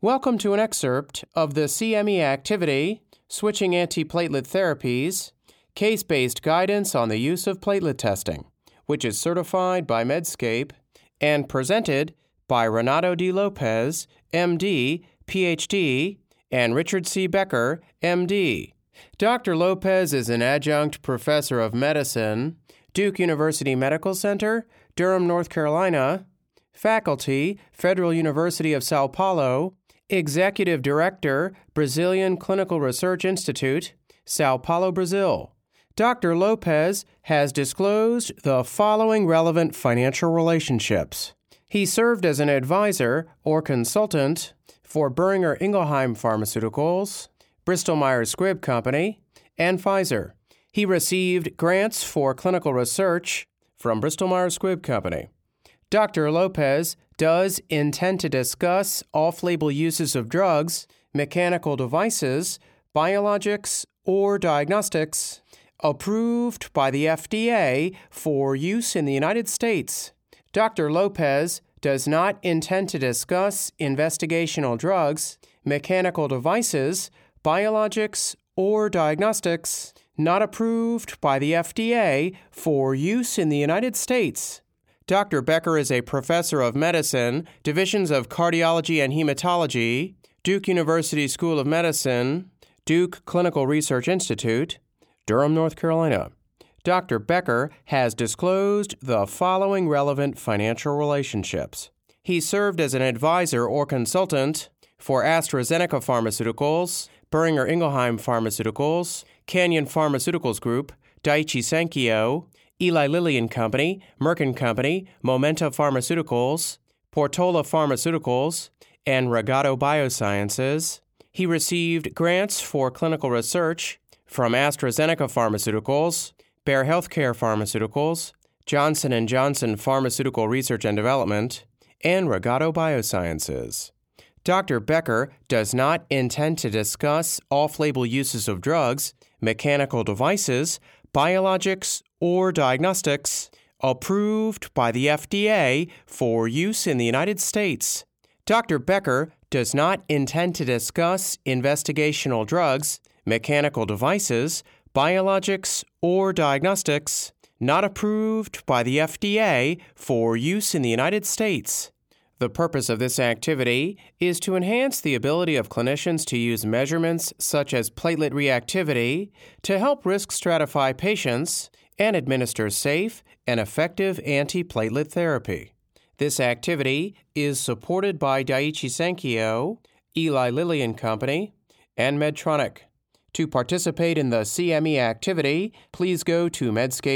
Welcome to an excerpt of the CME activity, Switching Antiplatelet Therapies, Case-Based Guidance on the Use of Platelet Testing, which is certified by Medscape and presented by Renato D. Lopez, MD, PhD, and Richard C. Becker, MD. Dr. Lopez is an adjunct professor of medicine, Duke University Medical Center, Durham, North Carolina, faculty, Federal University of Sao Paulo, Executive Director, Brazilian Clinical Research Institute, Sao Paulo, Brazil. Dr. Lopez has disclosed the following relevant financial relationships. He served as an advisor or consultant for Boehringer Ingelheim Pharmaceuticals, Bristol Myers Squibb Company, and Pfizer. He received grants for clinical research from Bristol Myers Squibb Company. Dr. Lopez does intend to discuss off-label uses of drugs, mechanical devices, biologics, or diagnostics approved by the FDA for use in the United States. Dr. Lopez does not intend to discuss investigational drugs, mechanical devices, biologics, or diagnostics not approved by the FDA for use in the United States. Dr. Becker is a professor of medicine, divisions of cardiology and hematology, Duke University School of Medicine, Duke Clinical Research Institute, Durham, North Carolina. Dr. Becker has disclosed the following relevant financial relationships. He served as an advisor or consultant for AstraZeneca Pharmaceuticals, Boehringer Ingelheim Pharmaceuticals, Canyon Pharmaceuticals Group, Daiichi Sankyo, Eli Lilly and Company, Merck & Company, Momenta Pharmaceuticals, Portola Pharmaceuticals, and Regado Biosciences. He received grants for clinical research from AstraZeneca Pharmaceuticals, Bayer Healthcare Pharmaceuticals, Johnson & Johnson Pharmaceutical Research and Development, and Regado Biosciences. Dr. Becker does not intend to discuss off-label uses of drugs, mechanical devices, biologics, or diagnostics approved by the FDA for use in the United States. Dr. Becker does not intend to discuss investigational drugs, mechanical devices, biologics, or diagnostics not approved by the FDA for use in the United States. The purpose of this activity is to enhance the ability of clinicians to use measurements such as platelet reactivity to help risk stratify patients and administer safe and effective antiplatelet therapy. This activity is supported by Daiichi Sankyo, Eli Lilly and Company, and Medtronic. To participate in the CME activity, please go to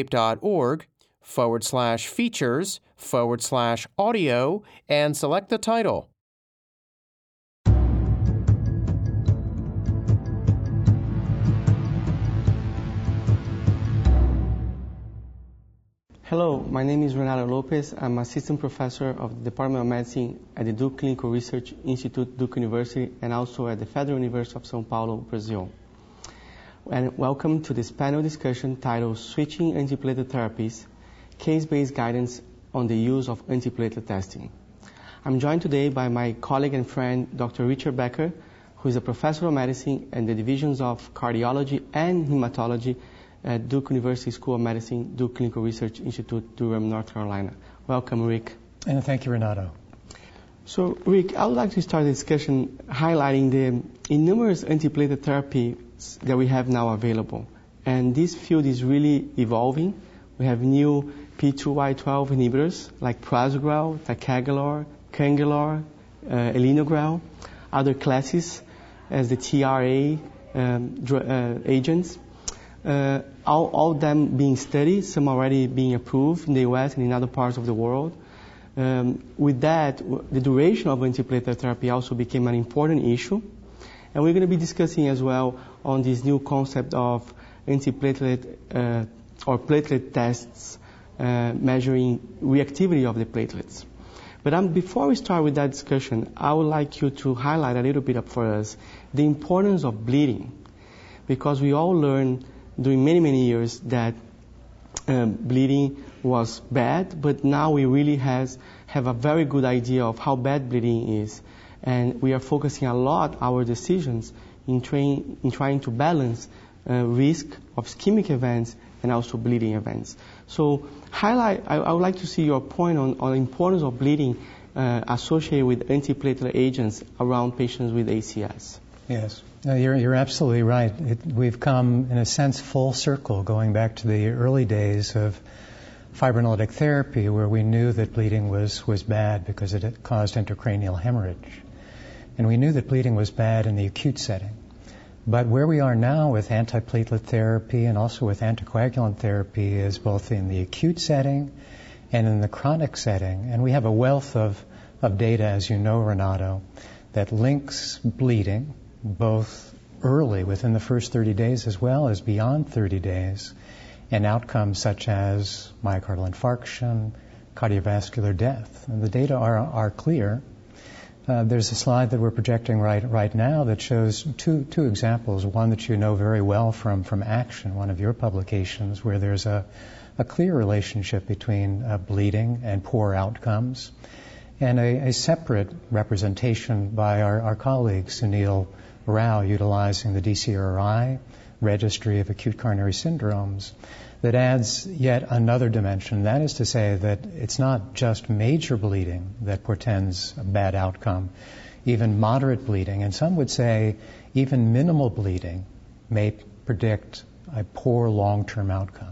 medscape.org/features/audio and select the title. Hello, my name is Renato Lopez. I'm assistant professor of the Department of Medicine at the Duke Clinical Research Institute, Duke University, and also at the Federal University of Sao Paulo, Brazil. And welcome to this panel discussion titled Switching Antiplatelet Therapies, Case-Based Guidance on the Use of Antiplatelet Testing. I'm joined today by my colleague and friend, Dr. Richard Becker, who is a professor of medicine in the divisions of cardiology and hematology at Duke University School of Medicine, Duke Clinical Research Institute, Durham, North Carolina. Welcome, Rick. And thank you, Renato. So, Rick, I would like to start the discussion highlighting the innumerous antiplatelet therapies that we have now available. And this field is really evolving. We have new P2Y12 inhibitors like Prasugrel, Ticagrelor, Cangrelor, Elinogrel, other classes as the TRA agents. All of them being studied, some already being approved in the US and in other parts of the world. With that, the duration of antiplatelet therapy also became an important issue. And we're going to be discussing as well on this new concept of antiplatelet or platelet tests measuring reactivity of the platelets. But before we start with that discussion, I would like you to highlight a little bit for us the importance of bleeding, because we all learned during many years that bleeding was bad, but now we really have a very good idea of how bad bleeding is And we are focusing a lot our decisions in trying to balance risk of ischemic events and also bleeding events. So I would like to see your point on the importance of bleeding associated with antiplatelet agents around patients with ACS. Yes, you're absolutely right. We've come, in a sense, full circle, going back to the early days of fibrinolytic therapy, where we knew that bleeding was bad because it caused intracranial hemorrhage. And we knew that bleeding was bad in the acute setting. But where we are now with antiplatelet therapy and also with anticoagulant therapy is both in the acute setting and in the chronic setting. And we have a wealth of data, as you know, Renato, that links bleeding both early, within the first 30 days, as well as beyond 30 days, and outcomes such as myocardial infarction, cardiovascular death. And the data are clear. There's a slide that we're projecting right now that shows two examples. One that you know very well from ACTION, one of your publications, where there's a clear relationship between bleeding and poor outcomes, and a separate representation by our colleague Sunil Rao, utilizing the DCRI Registry of Acute Coronary Syndromes, that adds yet another dimension. That is to say that it's not just major bleeding that portends a bad outcome. Even moderate bleeding, and some would say even minimal bleeding, may predict a poor long-term outcome.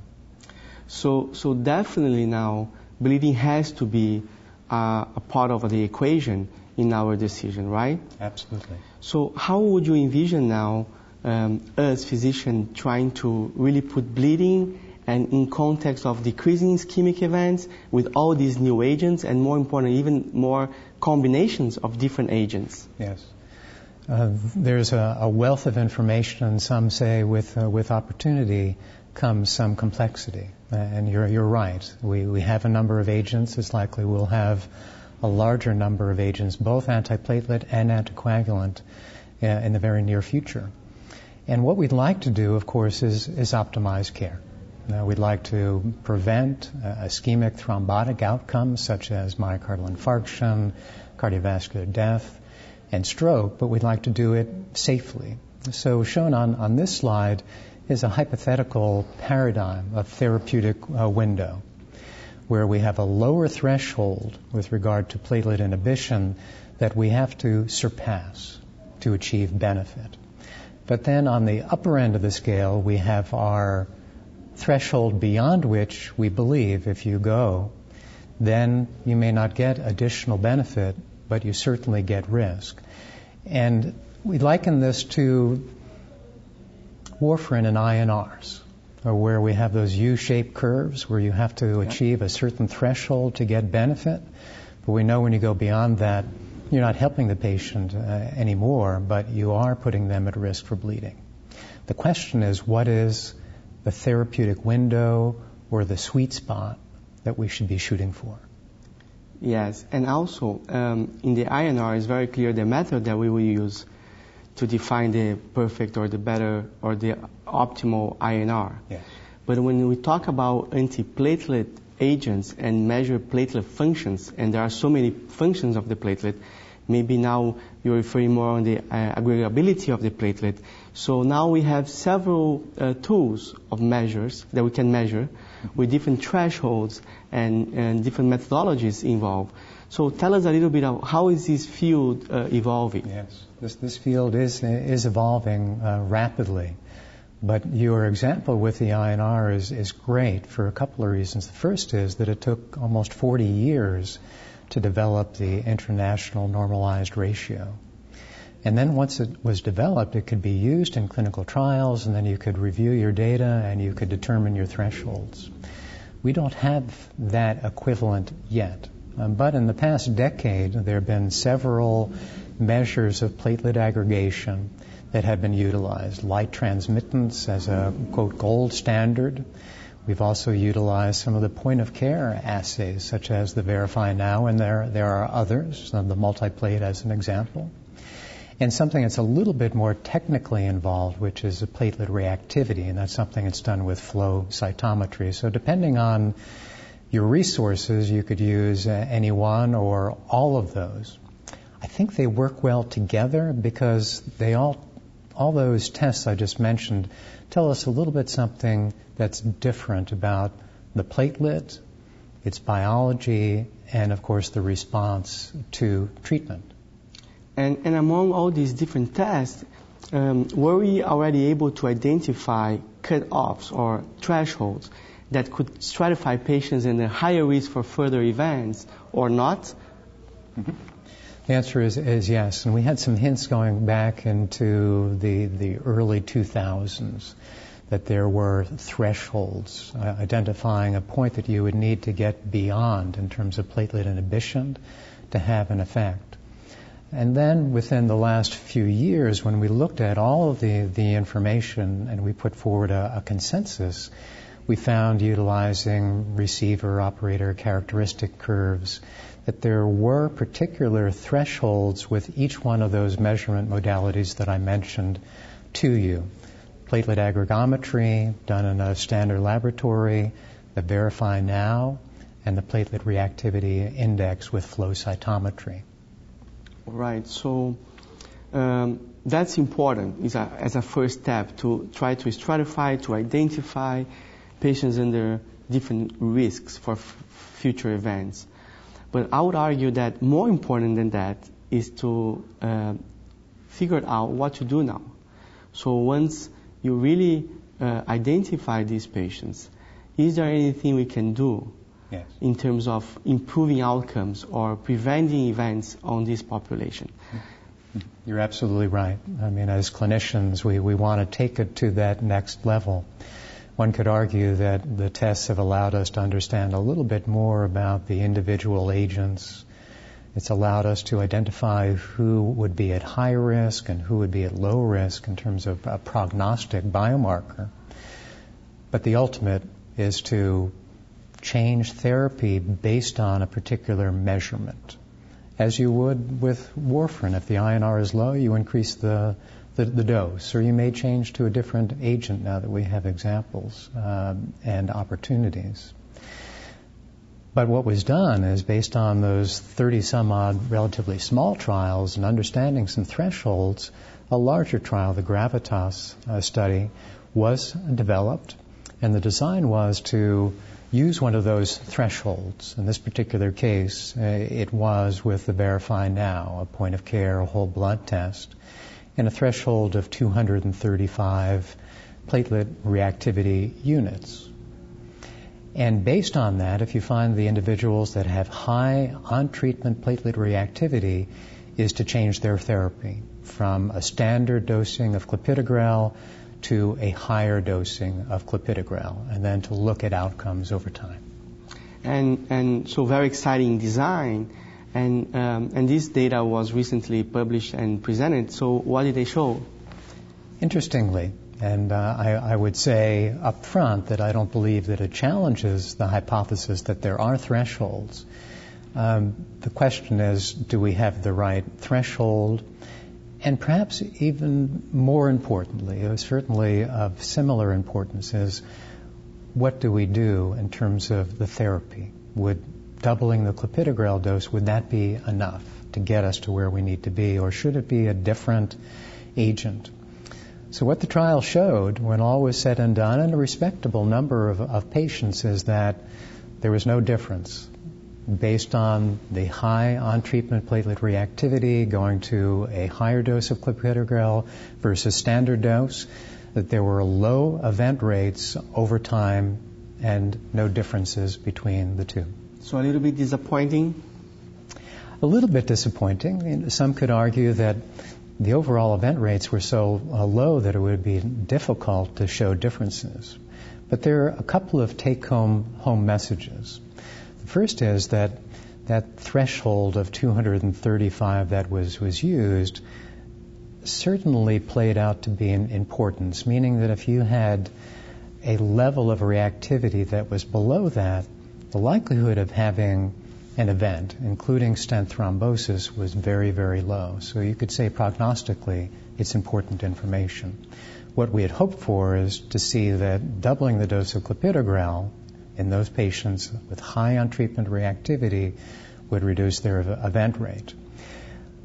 So definitely now bleeding has to be a part of the equation in our decision, right? Absolutely. So how would you envision now us physicians trying to really put bleeding and in context of decreasing ischemic events with all these new agents, and more important, even more combinations of different agents? Yes. There's a wealth of information, and some say with opportunity comes some complexity. And you're right. We have a number of agents. It's likely we'll have a larger number of agents, both antiplatelet and anticoagulant, in the very near future. And what we'd like to do, of course, is optimize care. We'd like to prevent ischemic thrombotic outcomes such as myocardial infarction, cardiovascular death, and stroke, but we'd like to do it safely. So shown on this slide is a hypothetical paradigm of therapeutic window, where we have a lower threshold with regard to platelet inhibition that we have to surpass to achieve benefit. But then on the upper end of the scale, we have our threshold beyond which we believe if you go, then you may not get additional benefit, but you certainly get risk. And we liken this to warfarin and INRs, where we have those U-shaped curves where you have to achieve a certain threshold to get benefit. But we know when you go beyond that, you're not helping the patient anymore, but you are putting them at risk for bleeding. The question is, what is the therapeutic window or the sweet spot that we should be shooting for? Yes, and also in the INR, it's very clear the method that we will use to define the perfect or the better or the optimal INR. Yes. But when we talk about antiplatelet agents and measure platelet functions, and there are so many functions of the platelet, maybe now you're referring more on the aggregability of the platelet. So now we have several tools of measures that we can measure with different thresholds and different methodologies involved. So tell us a little bit of how is this field evolving? Yes, this field is evolving rapidly. But your example with the INR is great for a couple of reasons. The first is that it took almost 40 years to develop the international normalized ratio. And then once it was developed, it could be used in clinical trials, and then you could review your data and you could determine your thresholds. We don't have that equivalent yet. But in the past decade, there have been several measures of platelet aggregation that have been utilized. Light transmittance as a, quote, gold standard. We've also utilized some of the point-of-care assays, such as the Verify Now, and there are others, the multiplate as an example. And something that's a little bit more technically involved, which is a platelet reactivity, and that's something that's done with flow cytometry. So depending on your resources, you could use any one or all of those. I think they work well together because they all those tests I just mentioned tell us a little bit something that's different about the platelet, its biology, and of course the response to treatment. And among all these different tests, were we already able to identify cut-offs or thresholds that could stratify patients in a higher risk for further events or not? Mm-hmm. The answer is yes, and we had some hints going back into the early 2000s that there were thresholds identifying a point that you would need to get beyond in terms of platelet inhibition to have an effect. And then within the last few years, when we looked at all of the information and we put forward a consensus, we found, utilizing receiver operator characteristic curves, that there were particular thresholds with each one of those measurement modalities that I mentioned to you. Platelet aggregometry, done in a standard laboratory, the Verify Now, and the platelet reactivity index with flow cytometry. Right. So that's important as a first step to try to stratify, to identify patients under different risks for future events. But I would argue that more important than that is to figure out what to do now. So once you really identify these patients, is there anything we can do in terms of improving outcomes or preventing events on this population? You're absolutely right. I mean, as clinicians, we want to take it to that next level. One could argue that the tests have allowed us to understand a little bit more about the individual agents. It's allowed us to identify who would be at high risk and who would be at low risk in terms of a prognostic biomarker. But the ultimate is to change therapy based on a particular measurement. As you would with warfarin, if the INR is low, you increase the dose, or you may change to a different agent now that we have examples and opportunities. But what was done is, based on those 30-some-odd relatively small trials and understanding some thresholds, a larger trial, the Gravitas study, was developed, and the design was to use one of those thresholds. In this particular case, it was with the Verify Now, a point-of-care whole blood test, and a threshold of 235 platelet reactivity units. And based on that, if you find the individuals that have high on-treatment platelet reactivity, is to change their therapy from a standard dosing of clopidogrel to a higher dosing of clopidogrel, and then to look at outcomes over time. And so very exciting design. And this data was recently published and presented. So what did they show? Interestingly, and I would say up front that I don't believe that it challenges the hypothesis that there are thresholds. The question is, do we have the right threshold? And perhaps even more importantly, certainly of similar importance, is what do we do in terms of the therapy? Would doubling the clopidogrel dose, would that be enough to get us to where we need to be, or should it be a different agent? So what the trial showed, when all was said and done, in a respectable number of patients, is that there was no difference based on the high on-treatment platelet reactivity going to a higher dose of clopidogrel versus standard dose, that there were low event rates over time and no differences between the two. So a little bit disappointing? A little bit disappointing. Some could argue that the overall event rates were so low that it would be difficult to show differences. But there are a couple of take-home messages. The first is that threshold of 235 that was used certainly played out to be an importance, meaning that if you had a level of reactivity that was below that, the likelihood of having an event, including stent thrombosis, was very, very low. So you could say prognostically it's important information. What we had hoped for is to see that doubling the dose of clopidogrel in those patients with high on-treatment reactivity would reduce their event rate.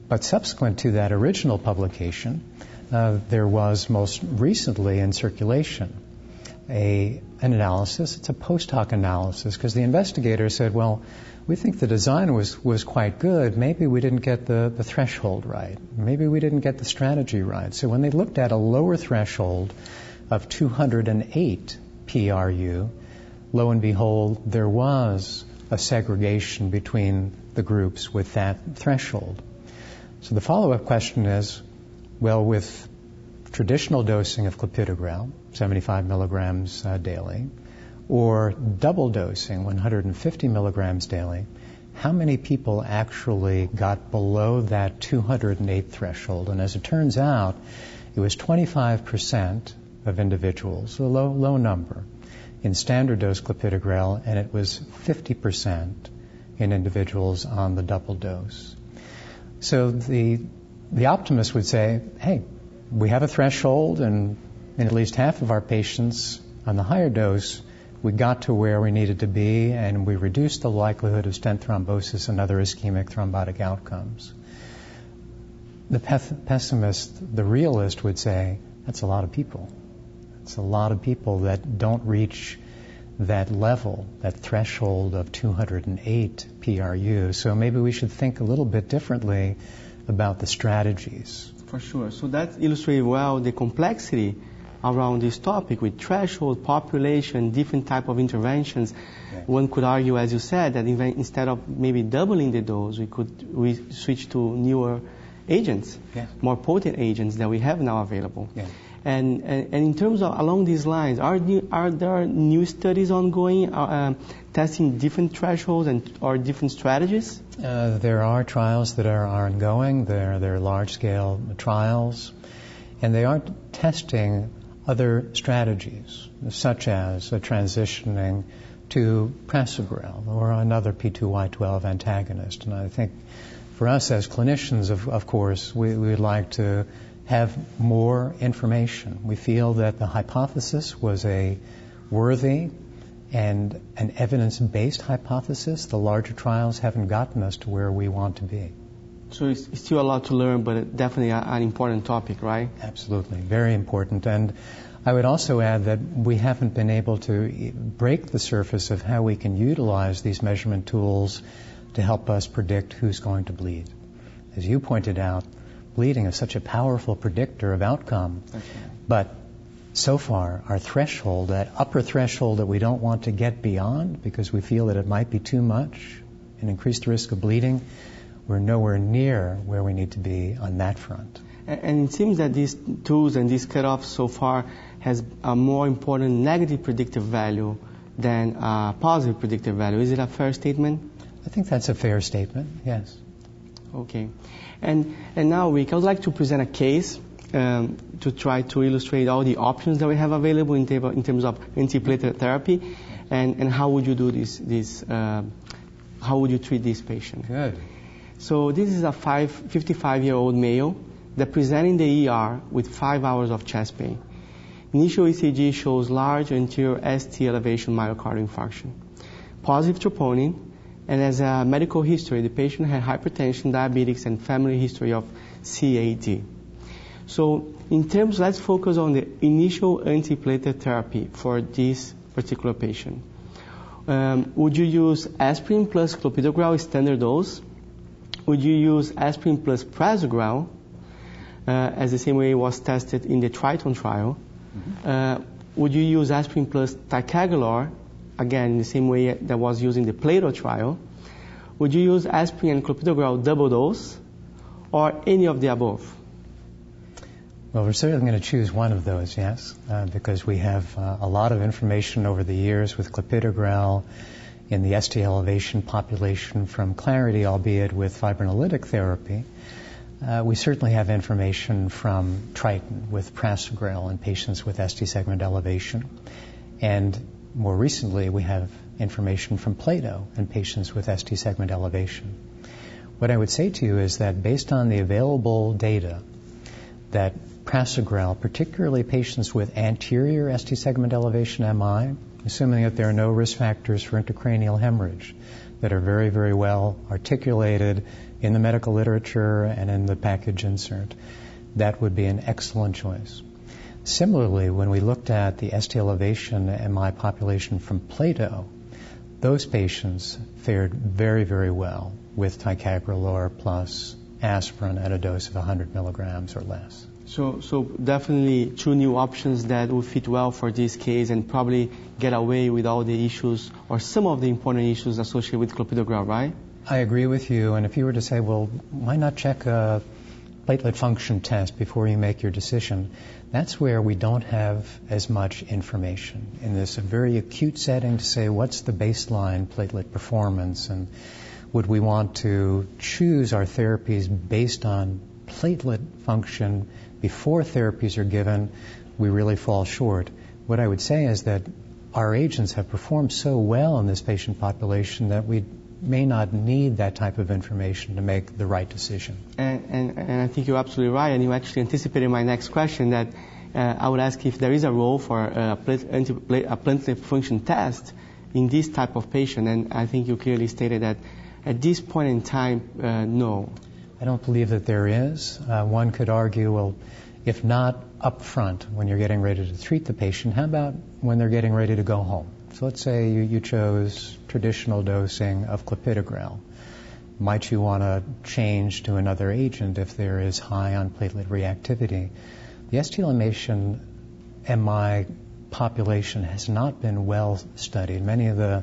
But subsequent to that original publication, there was most recently in Circulation an analysis. It's a post hoc analysis because the investigator said, well, we think the design was quite good. Maybe we didn't get the threshold right. Maybe we didn't get the strategy right. So when they looked at a lower threshold of 208 PRU, lo and behold, there was a segregation between the groups with that threshold. So the follow-up question is, well, with traditional dosing of clopidogrel, 75 milligrams daily, or double dosing, 150 milligrams daily, how many people actually got below that 208 threshold? And as it turns out, it was 25% of individuals, a low number, in standard dose clopidogrel, and it was 50% in individuals on the double dose. So the optimist would say, hey, we have a threshold, and in at least half of our patients on the higher dose, we got to where we needed to be, and we reduced the likelihood of stent thrombosis and other ischemic thrombotic outcomes. The pessimist, the realist, would say, that's a lot of people. It's a lot of people that don't reach that level, that threshold of 208 PRU. So maybe we should think a little bit differently about the strategies. For sure. So that illustrates well the complexity around this topic with threshold, population, different type of interventions. Yeah. One could argue, as you said, that instead of maybe doubling the dose, we switch to newer agents, more potent agents that we have now available. Yeah. And in terms of along these lines, are there new studies ongoing testing different thresholds or different strategies? There are trials that are ongoing. They're large-scale trials, and they are testing other strategies, such as transitioning to prasugrel or another P2Y12 antagonist. And I think for us as clinicians, of course, we would like to have more information. We feel that the hypothesis was a worthy and an evidence-based hypothesis. The larger trials haven't gotten us to where we want to be. So it's still a lot to learn, but definitely an important topic, right? Absolutely, very important. And I would also add that we haven't been able to break the surface of how we can utilize these measurement tools to help us predict who's going to bleed. As you pointed out, bleeding is such a powerful predictor of outcome. Okay. But so far, our threshold, that upper threshold that we don't want to get beyond because we feel that it might be too much and increase the risk of bleeding, we're nowhere near where we need to be on that front. And it seems that these tools and these cutoffs so far has a more important negative predictive value than a positive predictive value. Is it a fair statement? I think that's a fair statement, yes. Okay. And now, Rick, I would like to present a case to try to illustrate all the options that we have available in terms of antiplatelet therapy, and how would you do this how would you treat this patient? Good. So this is a 55-year-old male that presented in the ER with 5 hours of chest pain. Initial ECG shows large anterior ST elevation myocardial infarction, positive troponin, and as a medical history, the patient had hypertension, diabetes, and family history of CAD. So in terms, let's focus on the initial antiplatelet therapy for this particular patient. Would you use aspirin plus clopidogrel standard dose? Would you use aspirin plus prasugrel, as the same way it was tested in the Triton trial? Mm-hmm. Would you use aspirin plus ticagrelor, again, in the same way that was used in the Plato trial? Would you use aspirin and clopidogrel double dose, or any of the above? Well, we're certainly going to choose one of those, yes, because we have a lot of information over the years with clopidogrel in the ST elevation population from Clarity, albeit with fibrinolytic therapy. We certainly have information from Triton with prasugrel in patients with ST segment elevation. And more recently, we have information from Plato in patients with ST segment elevation. What I would say to you is that based on the available data, that prasugrel, particularly patients with anterior ST segment elevation MI, assuming that there are no risk factors for intracranial hemorrhage, that are very, very well articulated in the medical literature and in the package insert, that would be an excellent choice. Similarly, when we looked at the ST elevation MI population from Plato, those patients fared very, very well with ticagrelor plus aspirin at a dose of 100 milligrams or less. So definitely two new options that will fit well for this case and probably get away with all the issues or some of the important issues associated with clopidogrel, right? I agree with you. And if you were to say, well, why not check a platelet function test before you make your decision, that's where we don't have as much information in this very acute setting to say what's the baseline platelet performance and would we want to choose our therapies based on platelet function before therapies are given. We really fall short. What I would say is that our agents have performed so well in this patient population that we may not need that type of information to make the right decision. And I think you're absolutely right, and you actually anticipated my next question that I would ask if there is a role for a platelet function test in this type of patient, and I think you clearly stated that at this point in time, no. I don't believe that there is. One could argue, well, if not up front when you're getting ready to treat the patient, how about when they're getting ready to go home? So let's say you chose traditional dosing of clopidogrel. Might you want to change to another agent if there is high on platelet reactivity? The ST elevation MI population has not been well studied. Many of the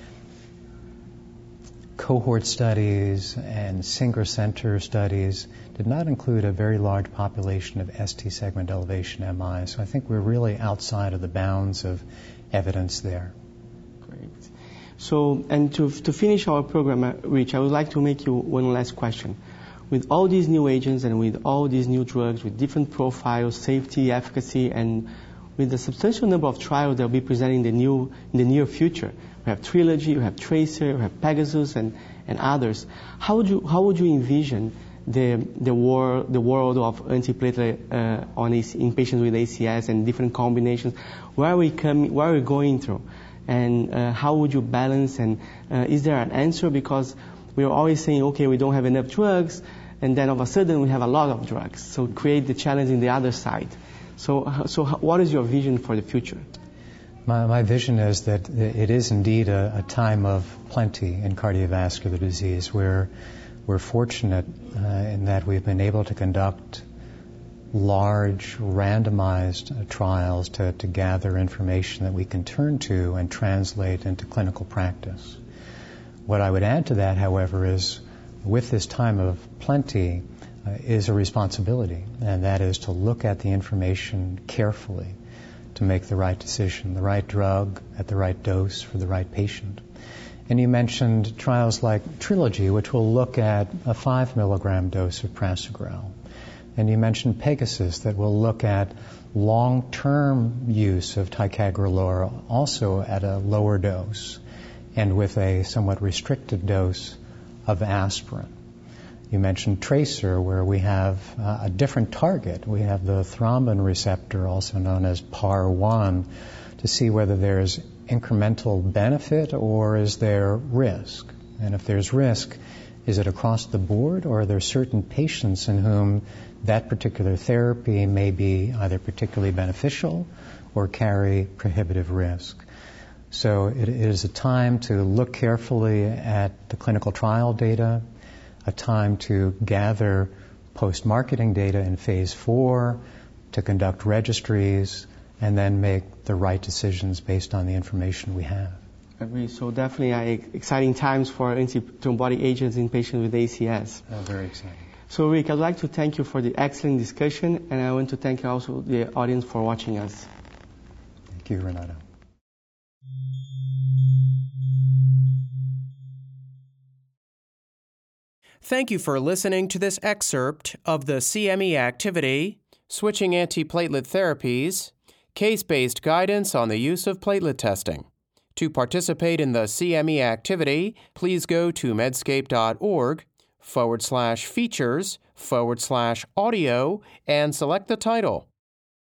cohort studies and single center studies did not include a very large population of ST segment elevation MI. So I think we're really outside of the bounds of evidence there. Great. So, and to finish our program, Rich, I would like to make you one last question. With all these new agents and with all these new drugs with different profiles, safety, efficacy, and with the substantial number of trials that will be presented in the near future, we have Trilogy, we have Tracer, we have Pegasus, and others. How would you envision the world of antiplatelet in patients with ACS and different combinations? Where are we going through? And how would you balance? And is there an answer? Because we are always saying, okay, we don't have enough drugs, and then all of a sudden we have a lot of drugs. So create the challenge in the other side. So what is your vision for the future? My vision is that it is indeed a time of plenty in cardiovascular disease where we're fortunate in that we've been able to conduct large randomized trials to gather information that we can turn to and translate into clinical practice. What I would add to that, however, is with this time of plenty is a responsibility, and that is to look at the information carefully to make the right decision, the right drug at the right dose for the right patient. And you mentioned trials like Trilogy, which will look at a 5 milligram dose of prasugrel. And you mentioned Pegasus, that will look at long-term use of ticagrelor, also at a lower dose and with a somewhat restricted dose of aspirin. You mentioned Tracer, where we have a different target. We have the thrombin receptor, also known as PAR1, to see whether there's incremental benefit or is there risk. And if there's risk, is it across the board, or are there certain patients in whom that particular therapy may be either particularly beneficial or carry prohibitive risk? So it is a time to look carefully at the clinical trial data, a time to gather post-marketing data in phase 4, to conduct registries, and then make the right decisions based on the information we have. Agree. So definitely exciting times for antithrombotic agents in patients with ACS. Very exciting. So Rick, I'd like to thank you for the excellent discussion, and I want to thank also the audience for watching us. Thank you, Renato. Thank you for listening to this excerpt of the CME activity, Switching Antiplatelet Therapies, Case-Based Guidance on the Use of Platelet Testing. To participate in the CME activity, please go to medscape.org/features/audio and select the title,